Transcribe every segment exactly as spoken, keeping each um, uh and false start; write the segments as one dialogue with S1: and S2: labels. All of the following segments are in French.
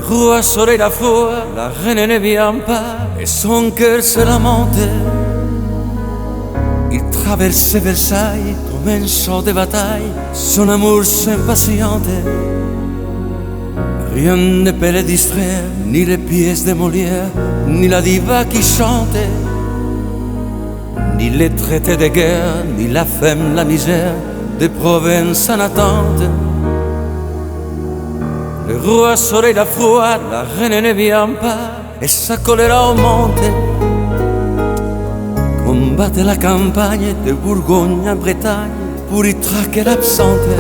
S1: roi soleil la foi, la reine ne vient pas, et son cœur se lamente. Il traverse Versailles comme un champ de bataille, son amour s'impatiente. Rien ne peut le distraire, ni les pièces de Molière, ni la diva qui chante, ni les traités de guerre, ni la faim, la misère de Provence en attente. Le roi soleil la froid, la reine ne vient pas, et sa colère augmente. Combattre la campagne de Bourgogne à Bretagne pour y traquer l'absente.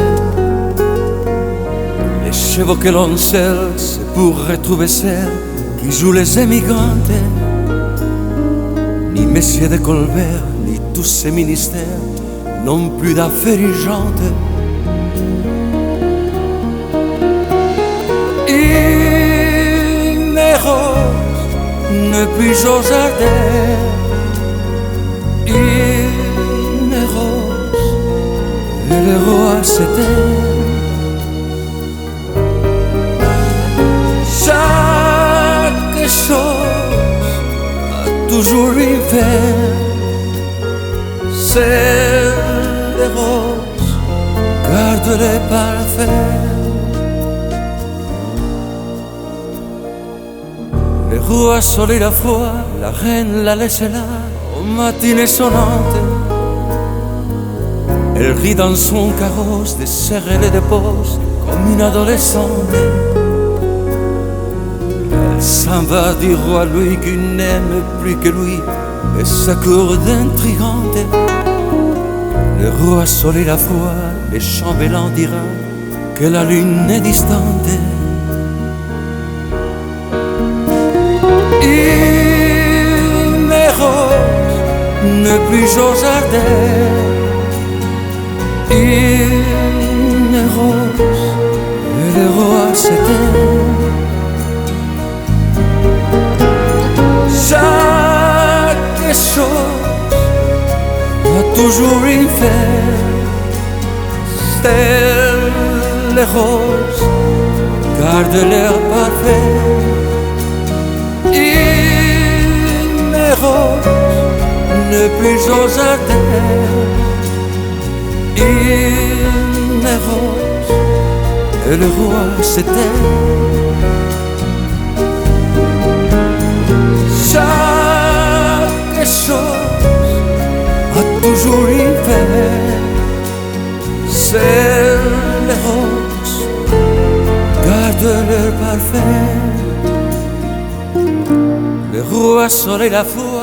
S1: Les chevaux que l'on selle, c'est pour retrouver celle qui joue les émigrantes. Ni messieurs de Colbert, ni tous ces ministères n'ont plus d'affaires urgentes. Une rose ne puis au jardin, une rose et le roi s'éteint. Chaque chose a toujours une fin, c'est les roses, garde les parfums. Le roi soleil la foi, la reine la laisse là, aux matinées sonnantes. Elle rit dans son carrosse, des serrelets de poste, comme une adolescente. Elle s'en va du roi Louis qui n'aime plus que lui, et sa cour d'intrigante. Le roi soleil la foi, les chambellans dira que la lune est distante. Une rose ne plus au jardin, une rose et le roi s'éteint. Chaque chose a toujours une fin, c'est les roses gardent leur parfum. Une rose ne plus au jardin, une rose et le roi s'éteint. Chaque chose a toujours une fin, c'est les roses gardent leur parfum. Le roi soleil la foi,